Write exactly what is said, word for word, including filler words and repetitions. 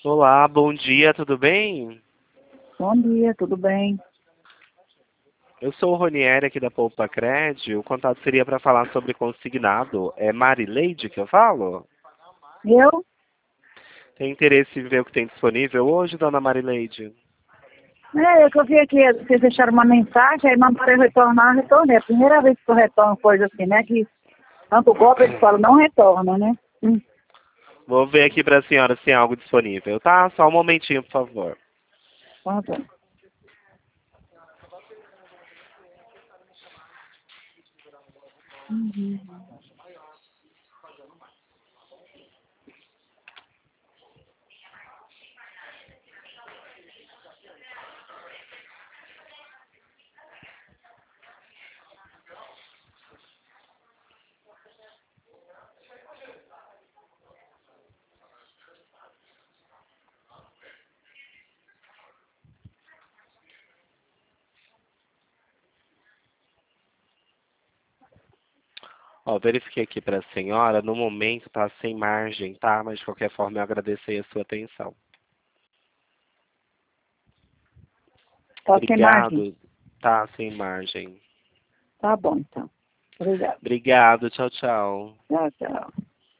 Olá, bom dia, tudo bem? Bom dia, tudo bem? Eu sou o Ronieri aqui da Poupa Cred. O contato seria para falar sobre consignado. É Marileide que eu falo? Eu? Tem interesse em ver o que tem disponível hoje, dona Marileide? É, eu que eu vi aqui, vocês deixaram uma mensagem, aí mandaram eu retornar, eu retornei. É a primeira vez que eu retorno coisa assim, né? Que tanto golpe eles falam, não retorna, né? Hum, Vou ver aqui para a senhora se tem algo disponível, tá? Só um momentinho, por favor. tá bom. Uhum. Ó, verifiquei aqui para a senhora. No momento tá sem margem, tá? Mas de qualquer forma eu agradeço aí a sua atenção. Tá sem margem? Obrigado. Tá sem margem. Tá bom, então. Obrigada. Obrigado, tchau, tchau. Tchau, tchau.